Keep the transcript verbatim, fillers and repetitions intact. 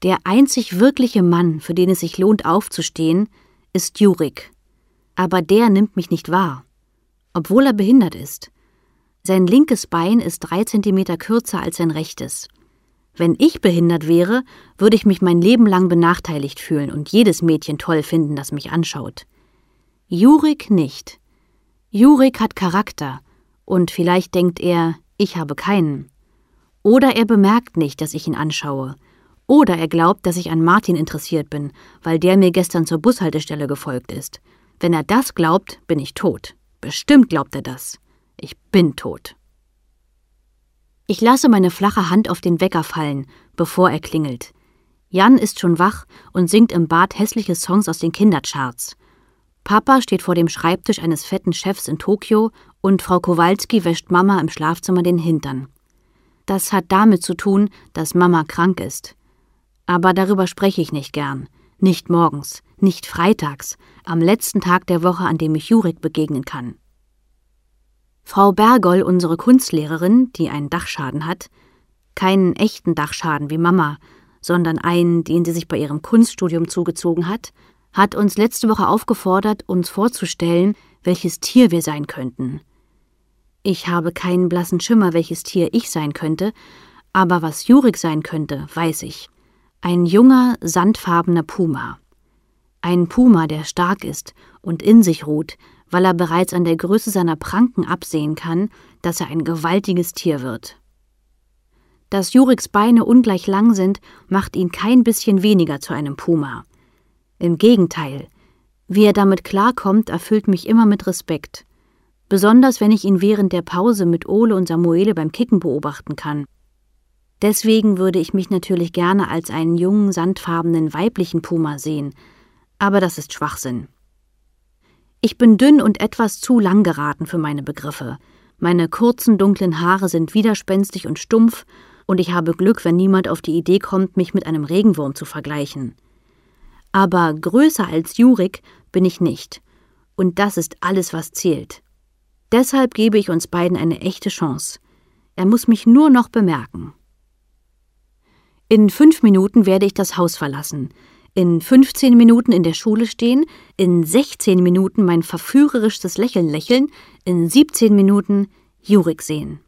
Der einzig wirkliche Mann, für den es sich lohnt aufzustehen, ist Jurik. Aber der nimmt mich nicht wahr, obwohl er behindert ist. Sein linkes Bein ist drei Zentimeter kürzer als sein rechtes. Wenn ich behindert wäre, würde ich mich mein Leben lang benachteiligt fühlen und jedes Mädchen toll finden, das mich anschaut. Jurik nicht. Jurik hat Charakter und vielleicht denkt er, ich habe keinen. Oder er bemerkt nicht, dass ich ihn anschaue. Oder er glaubt, dass ich an Martin interessiert bin, weil der mir gestern zur Bushaltestelle gefolgt ist. Wenn er das glaubt, bin ich tot. Bestimmt glaubt er das. Ich bin tot. Ich lasse meine flache Hand auf den Wecker fallen, bevor er klingelt. Jan ist schon wach und singt im Bad hässliche Songs aus den Kindercharts. Papa steht vor dem Schreibtisch eines fetten Chefs in Tokio und Frau Kowalski wäscht Mama im Schlafzimmer den Hintern. Das hat damit zu tun, dass Mama krank ist. Aber darüber spreche ich nicht gern. Nicht morgens, nicht freitags, am letzten Tag der Woche, an dem ich Jurik begegnen kann. Frau Bergoll, unsere Kunstlehrerin, die einen Dachschaden hat, keinen echten Dachschaden wie Mama, sondern einen, den sie sich bei ihrem Kunststudium zugezogen hat, hat uns letzte Woche aufgefordert, uns vorzustellen, welches Tier wir sein könnten. Ich habe keinen blassen Schimmer, welches Tier ich sein könnte, aber was Jurik sein könnte, weiß ich. Ein junger, sandfarbener Puma. Ein Puma, der stark ist und in sich ruht, weil er bereits an der Größe seiner Pranken absehen kann, dass er ein gewaltiges Tier wird. Dass Juriks Beine ungleich lang sind, macht ihn kein bisschen weniger zu einem Puma. Im Gegenteil, wie er damit klarkommt, erfüllt mich immer mit Respekt. Besonders, wenn ich ihn während der Pause mit Ole und Samuele beim Kicken beobachten kann. Deswegen würde ich mich natürlich gerne als einen jungen, sandfarbenen weiblichen Puma sehen, aber das ist Schwachsinn. Ich bin dünn und etwas zu lang geraten für meine Begriffe. Meine kurzen, dunklen Haare sind widerspenstig und stumpf und ich habe Glück, wenn niemand auf die Idee kommt, mich mit einem Regenwurm zu vergleichen. Aber größer als Jurik bin ich nicht. Und das ist alles, was zählt. Deshalb gebe ich uns beiden eine echte Chance. Er muss mich nur noch bemerken. In fünf Minuten werde ich das Haus verlassen, in fünfzehn Minuten in der Schule stehen, in sechzehn Minuten mein verführerischstes Lächeln lächeln, in siebzehn Minuten Jurik sehen.